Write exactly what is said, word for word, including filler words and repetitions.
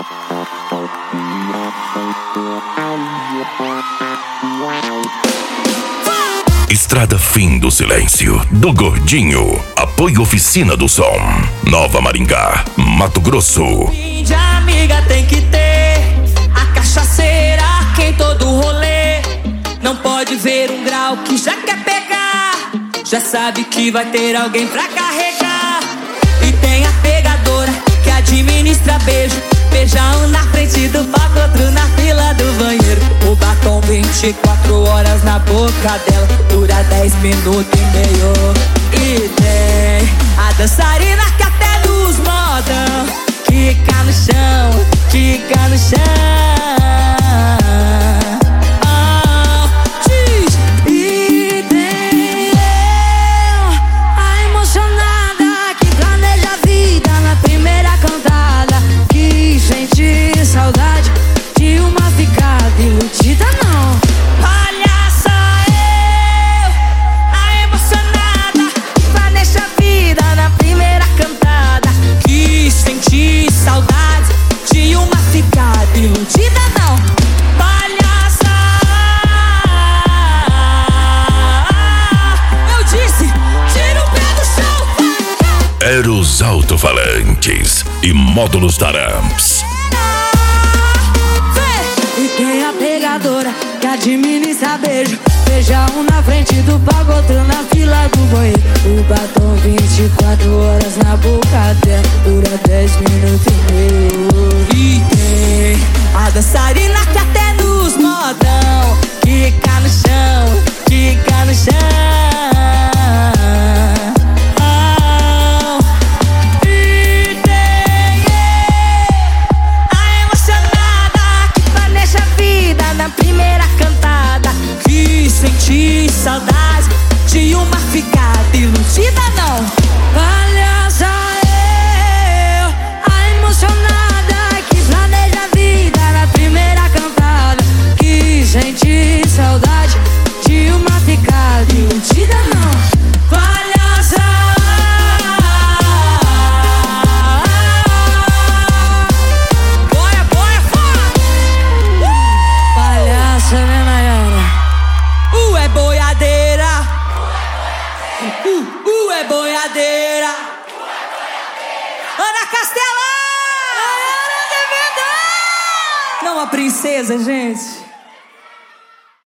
Estrada Fim do Silêncio, do Gordinho. Apoio Oficina do Som, Nova Maringá, Mato Grosso. Fim de amiga tem que ter a cachaceira que em todo rolê não pode ver um grau que já quer pegar, já sabe que vai ter alguém pra carregar. E tem a pegadora que administra beijo, beijão na frente do palco, outro na fila do banheiro. O batom vinte e quatro horas na boca dela, dura dez minutos e meio. E tem a dançarina que até nos modão quica no chão, quica no chão. Saudade de uma ficada iludida, não. Olha só eu, a emocionada que planeja a vida na primeira cantada, que senti saudade de uma ficada iludida, não. Olha só, eu disse, tira o pé do chão. Eros Alto-Falantes e Módulos Taramps. E tem a pegadora que administra beijo, beija um na frente do palco, outro na fila do banheiro. O batom vinte e quatro horas na boca dela, dura dez minutos e meio. E tem a dançarina que até nos modão quica no chão, quica no chão. Senti saudade de uma ficada iludida, não. Olha só eu, a emocionada que planeja a vida na primeira cantada, que senti saudade de uma ficada iludida, não. Olha só, boia, boia, fora. uh! Palhaça, né, Nayara? Uh, é boiadeira. Uh, uh, é boiadeira. Ana Castela! Não, a princesa, gente.